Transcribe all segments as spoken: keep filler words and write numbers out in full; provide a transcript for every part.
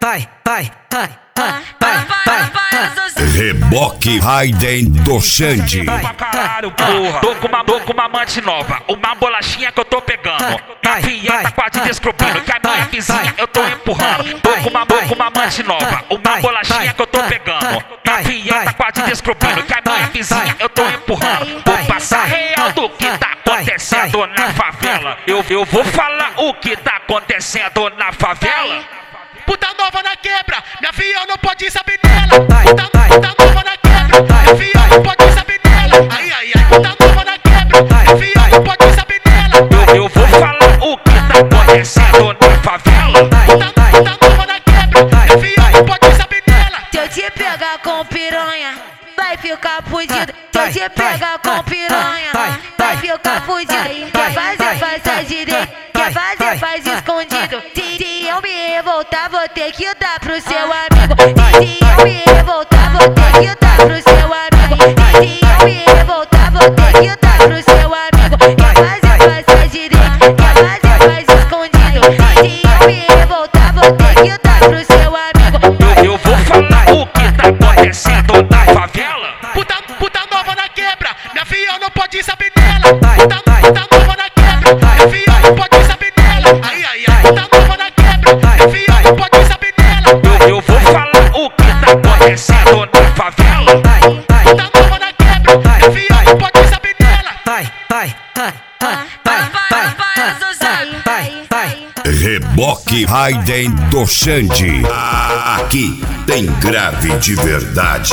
vai, vai, vai, vai, vai, vai. Reboque Raiden do Xande. Pra caralho, porra. Tô com uma, tô com uma amante nova, uma bolachinha que eu tô pegando. Minha filha tá quase descobrindo que a minha vizinha eu tô empurrando. Tô com uma, tô com uma amante nova, uma bolachinha que eu tô pegando. Minha filha tá quase descobrindo que a minha vizinha eu tô empurrando. Vou passar real do que tá acontecendo na favela. Eu, eu vou falar o que tá acontecendo na favela. Puta nova na quebra, minha filha não pode saber dela. Puta, puta nova na quebra, minha filha não pode saber dela. Ai, ai, ai, puta nova na quebra, minha filha não pode saber dela. Eu, eu vou falar o que tá acontecendo na favela. Puta, puta nova na quebra, minha filha não pode saber dela. Se eu te pegar com piranha, vai ficar fudido. Se eu te pegar com piranha, vai ficar fudido. Quer fazer, faz a direita. Quer fazer, faz escondido. Se, se eu me revoltar, vou ter que dar pro seu amigo. Se eu me revoltar, vou ter que dar pro seu amigo. Se eu me revoltar, vou ter que dar pro seu amigo. Quer fazer, faz a direita. Quer fazer, faz escondido. Se eu me revoltar, vou ter que dar pro seu amigo. Eu, eu vou falar o que tá acontecendo na favela. Puta, puta nova na quebra, minha filha não pode saber dela. Puta, puta nova na quebra, minha filha não pode saber dela. Ai, ai, ai, puta nova na quebra, minha filha não pode saber dela. Eu, eu vou falar o que tá acontecendo na favela. Puta nova na quebra, minha filha não pode saber dela. Vai, vai, vai, vai, vai, vai, vai, vai. Reboque Raiden do Xande. Aqui tem grave de verdade.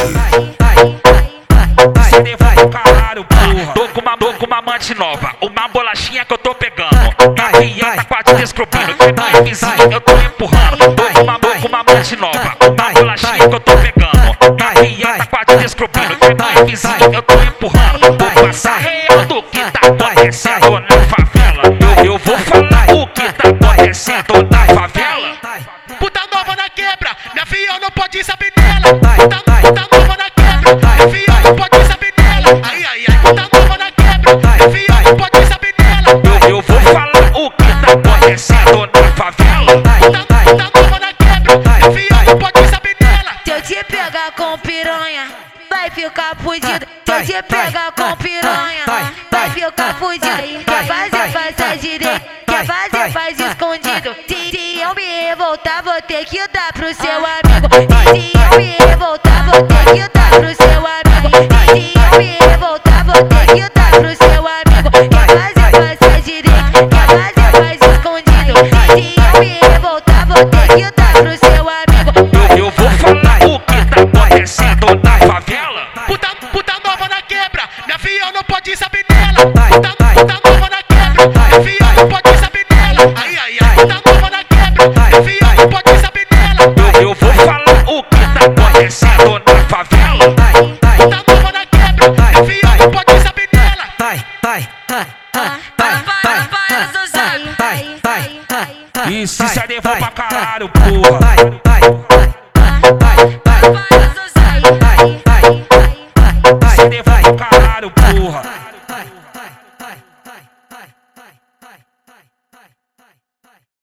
Cê levou pro caralho, porra. Tô com uma, tô com uma amante nova, uma bolachinha que eu tô pegando. Minha filha tá quase descobrindo que a minha vizinha eu tô empurrando. Tô com uma, tô com uma amante nova, uma bolachinha que eu tô pegando. Minha filha tá quase descobrindo que a minha vizinha eu tô empurrando. Vou passar real do que tá acontecendo na favela. Eu, eu vou falar o que tá acontecendo na favela. Puta nova na quebra, minha filha não pode saber dela. Puta, puta nova na quebra, minha filha não pode saber dela. Ai, ai, ai, puta nova na quebra, minha filha não pode saber dela. Eu, eu vou falar o que tá acontecendo na favela. Puta, puta nova na quebra, minha filha não pode saber dela. Se eu te pegar com piranha, vai ficar fudido. Se eu te pegar com piranha, vai ficar fudido. Quer fazer, faz a direita. Quer fazer, faz escondido. Se, se eu me revoltar, vou ter que dar pro seu amigo. Se eu me revoltar, vou ter que dar pro seu amigo. Se eu me revoltar, vou ter que dar pro seu amigo. Quer fazer, faz a direita. Quer fazer, faz escondido. Se eu me revoltar, vou ter que dar pro seu amigo. Eu, eu vou falar o que tá acontecendo na favela. Puta, puta nova na quebra, minha filha não pode saber dela. Puta, puta nova na quebra, minha filha não pode saber dela. Ai, ai, ai, puta nova na quebra, minha filha não pode saber dela. Eu, eu vou falar o que tá acontecendo na favela. Puta nova na quebra, minha filha